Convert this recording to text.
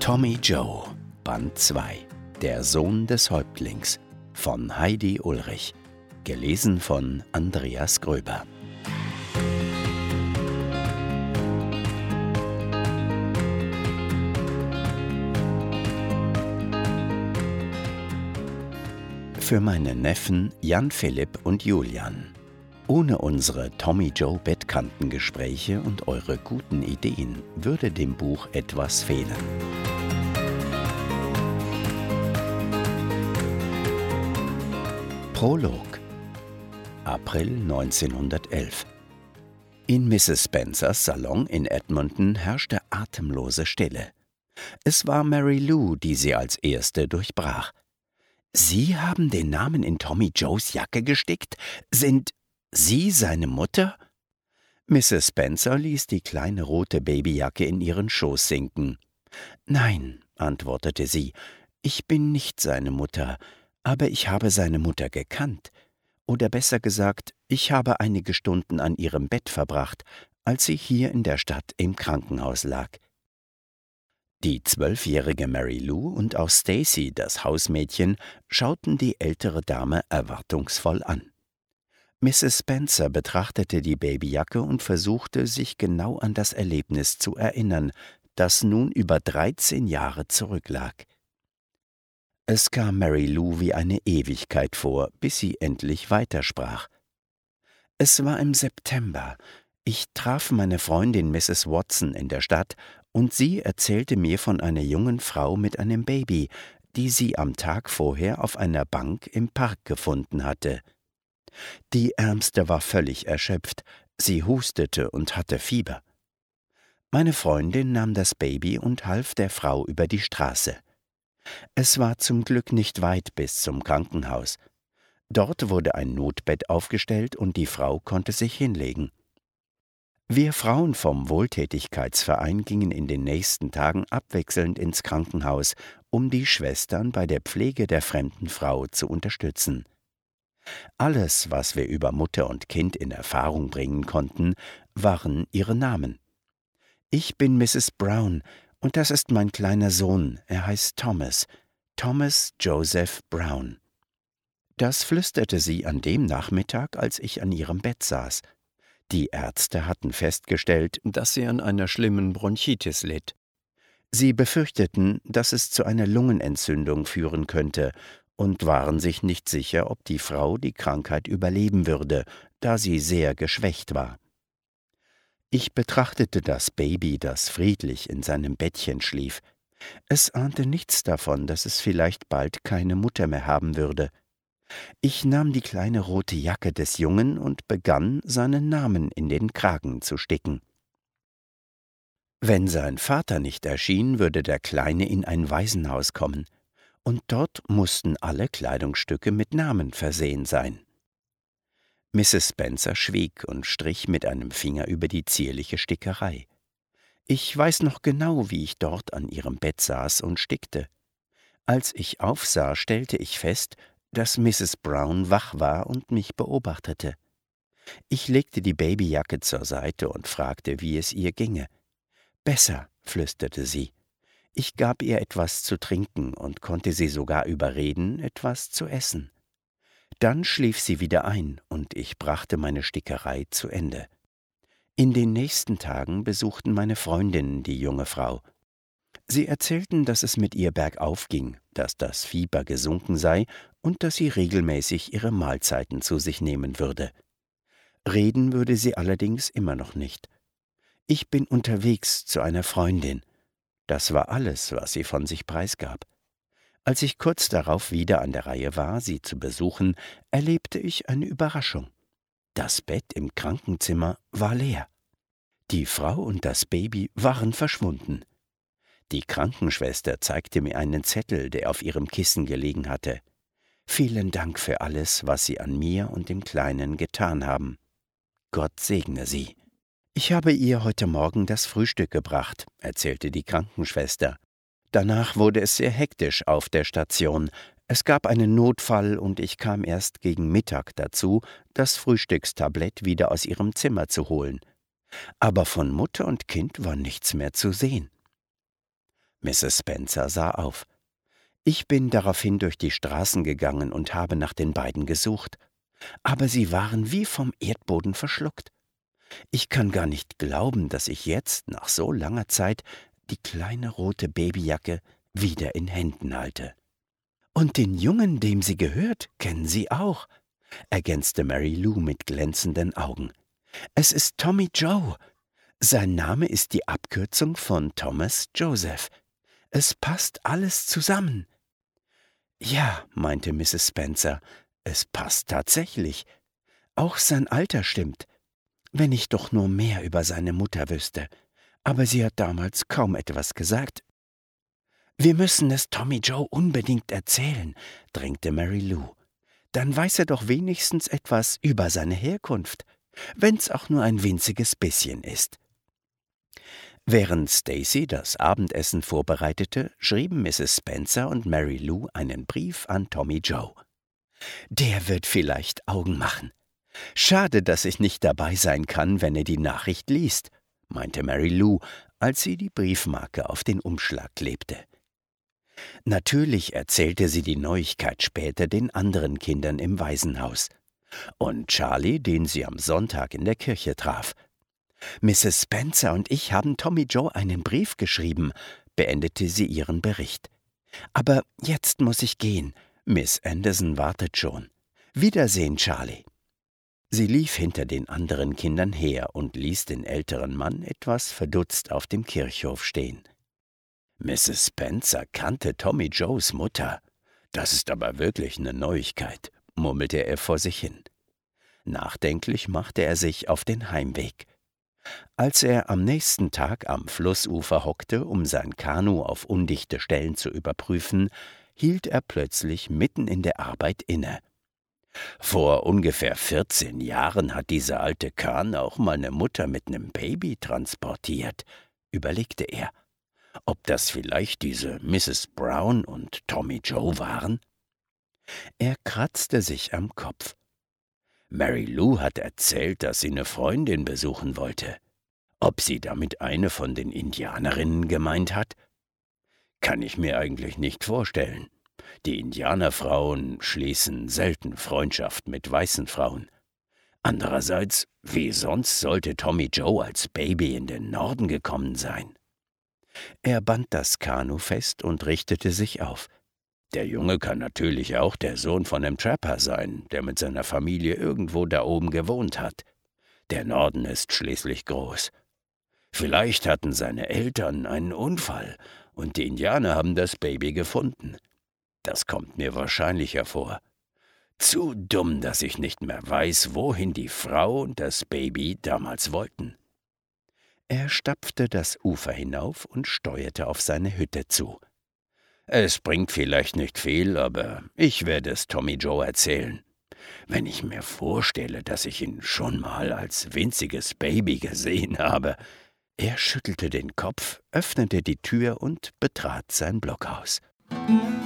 Tommy Joe, Band 2, Der Sohn des Häuptlings, von Heidi Ulrich, gelesen von Andreas Gröber. Für meine Neffen Jan Philipp und Julian. Ohne unsere Tommy Joe Bettkantengespräche und eure guten Ideen würde dem Buch etwas fehlen. Prolog. April 1911. In Mrs. Spencers Salon in Edmonton herrschte atemlose Stille. Es war Mary Lou, die sie als erste durchbrach. »Sie haben den Namen in Tommy Joes Jacke gestickt? Sind Sie seine Mutter?« Mrs. Spencer ließ die kleine rote Babyjacke in ihren Schoß sinken. »Nein«, antwortete sie, »ich bin nicht seine Mutter, aber ich habe seine Mutter gekannt. Oder besser gesagt, ich habe einige Stunden an ihrem Bett verbracht, als sie hier in der Stadt im Krankenhaus lag.« Die 12-jährige Mary Lou und auch Stacy, das Hausmädchen, schauten die ältere Dame erwartungsvoll an. Mrs. Spencer betrachtete die Babyjacke und versuchte, sich genau an das Erlebnis zu erinnern, das nun über 13 Jahre zurücklag. Es kam Mary Lou wie eine Ewigkeit vor, bis sie endlich weitersprach. »Es war im September. Ich traf meine Freundin Mrs. Watson in der Stadt, und sie erzählte mir von einer jungen Frau mit einem Baby, die sie am Tag vorher auf einer Bank im Park gefunden hatte. Die Ärmste war völlig erschöpft, sie hustete und hatte Fieber. Meine Freundin nahm das Baby und half der Frau über die Straße. Es war zum Glück nicht weit bis zum Krankenhaus. Dort wurde ein Notbett aufgestellt und die Frau konnte sich hinlegen. Wir Frauen vom Wohltätigkeitsverein gingen in den nächsten Tagen abwechselnd ins Krankenhaus, um die Schwestern bei der Pflege der fremden Frau zu unterstützen. Alles, was wir über Mutter und Kind in Erfahrung bringen konnten, waren ihre Namen. »Ich bin Mrs. Brown, und das ist mein kleiner Sohn, er heißt Thomas Joseph Brown.« Das flüsterte sie an dem Nachmittag, als ich an ihrem Bett saß. Die Ärzte hatten festgestellt, dass sie an einer schlimmen Bronchitis litt. Sie befürchteten, dass es zu einer Lungenentzündung führen könnte und waren sich nicht sicher, ob die Frau die Krankheit überleben würde, da sie sehr geschwächt war. Ich betrachtete das Baby, das friedlich in seinem Bettchen schlief. Es ahnte nichts davon, dass es vielleicht bald keine Mutter mehr haben würde. Ich nahm die kleine rote Jacke des Jungen und begann, seinen Namen in den Kragen zu sticken. Wenn sein Vater nicht erschien, würde der Kleine in ein Waisenhaus kommen, und dort mussten alle Kleidungsstücke mit Namen versehen sein. Mrs. Spencer schwieg und strich mit einem Finger über die zierliche Stickerei. Ich weiß noch genau, wie ich dort an ihrem Bett saß und stickte. Als ich aufsah, stellte ich fest, dass Mrs. Brown wach war und mich beobachtete. Ich legte die Babyjacke zur Seite und fragte, wie es ihr ginge. »Besser«, flüsterte sie. Ich gab ihr etwas zu trinken und konnte sie sogar überreden, etwas zu essen. Dann schlief sie wieder ein und ich brachte meine Stickerei zu Ende. In den nächsten Tagen besuchten meine Freundinnen die junge Frau. Sie erzählten, dass es mit ihr bergauf ging, dass das Fieber gesunken sei und dass sie regelmäßig ihre Mahlzeiten zu sich nehmen würde. Reden würde sie allerdings immer noch nicht. Ich bin unterwegs zu einer Freundin. Das war alles, was sie von sich preisgab. Als ich kurz darauf wieder an der Reihe war, sie zu besuchen, erlebte ich eine Überraschung. Das Bett im Krankenzimmer war leer. Die Frau und das Baby waren verschwunden. Die Krankenschwester zeigte mir einen Zettel, der auf ihrem Kissen gelegen hatte. »Vielen Dank für alles, was Sie an mir und dem Kleinen getan haben. Gott segne Sie.« »Ich habe ihr heute Morgen das Frühstück gebracht«, erzählte die Krankenschwester. »Danach wurde es sehr hektisch auf der Station. Es gab einen Notfall und ich kam erst gegen Mittag dazu, das Frühstückstablett wieder aus ihrem Zimmer zu holen. Aber von Mutter und Kind war nichts mehr zu sehen.« Mrs. Spencer sah auf. Ich bin daraufhin durch die Straßen gegangen und habe nach den beiden gesucht. Aber sie waren wie vom Erdboden verschluckt. Ich kann gar nicht glauben, dass ich jetzt, nach so langer Zeit, die kleine rote Babyjacke wieder in Händen halte. »Und den Jungen, dem sie gehört, kennen Sie auch«, ergänzte Mary Lou mit glänzenden Augen. »Es ist Tommy Joe. Sein Name ist die Abkürzung von Thomas Joseph. Es passt alles zusammen.« »Ja«, meinte Mrs. Spencer, »es passt tatsächlich. Auch sein Alter stimmt. Wenn ich doch nur mehr über seine Mutter wüsste. Aber sie hat damals kaum etwas gesagt.« »Wir müssen es Tommy Joe unbedingt erzählen«, drängte Mary Lou. »Dann weiß er doch wenigstens etwas über seine Herkunft, wenn's auch nur ein winziges bisschen ist.« Während Stacy das Abendessen vorbereitete, schrieben Mrs. Spencer und Mary Lou einen Brief an Tommy Joe. »Der wird vielleicht Augen machen. Schade, dass ich nicht dabei sein kann, wenn er die Nachricht liest«, meinte Mary Lou, als sie die Briefmarke auf den Umschlag klebte. Natürlich erzählte sie die Neuigkeit später den anderen Kindern im Waisenhaus und Charlie, den sie am Sonntag in der Kirche traf. »Mrs. Spencer und ich haben Tommy Joe einen Brief geschrieben«, beendete sie ihren Bericht. »Aber jetzt muss ich gehen. Miss Anderson wartet schon. Wiedersehen, Charlie.« Sie lief hinter den anderen Kindern her und ließ den älteren Mann etwas verdutzt auf dem Kirchhof stehen. Mrs. Spencer kannte Tommy Joes Mutter. »Das ist aber wirklich eine Neuigkeit«, murmelte er vor sich hin. Nachdenklich machte er sich auf den Heimweg. Als er am nächsten Tag am Flussufer hockte, um sein Kanu auf undichte Stellen zu überprüfen, hielt er plötzlich mitten in der Arbeit inne. »Vor ungefähr 14 Jahren hat dieser alte Kahn auch mal eine Mutter mit einem Baby transportiert«, überlegte er. »Ob das vielleicht diese Mrs. Brown und Tommy Joe waren?« Er kratzte sich am Kopf. Mary Lou hat erzählt, dass sie eine Freundin besuchen wollte. Ob sie damit eine von den Indianerinnen gemeint hat? Kann ich mir eigentlich nicht vorstellen. Die Indianerfrauen schließen selten Freundschaft mit weißen Frauen. Andererseits, wie sonst sollte Tommy Joe als Baby in den Norden gekommen sein? Er band das Kanu fest und richtete sich auf. Der Junge kann natürlich auch der Sohn von einem Trapper sein, der mit seiner Familie irgendwo da oben gewohnt hat. Der Norden ist schließlich groß. Vielleicht hatten seine Eltern einen Unfall und die Indianer haben das Baby gefunden. Das kommt mir wahrscheinlicher vor. Zu dumm, dass ich nicht mehr weiß, wohin die Frau und das Baby damals wollten.« Er stapfte das Ufer hinauf und steuerte auf seine Hütte zu. »Es bringt vielleicht nicht viel, aber ich werde es Tommy Joe erzählen. Wenn ich mir vorstelle, dass ich ihn schon mal als winziges Baby gesehen habe.« Er schüttelte den Kopf, öffnete die Tür und betrat sein Blockhaus.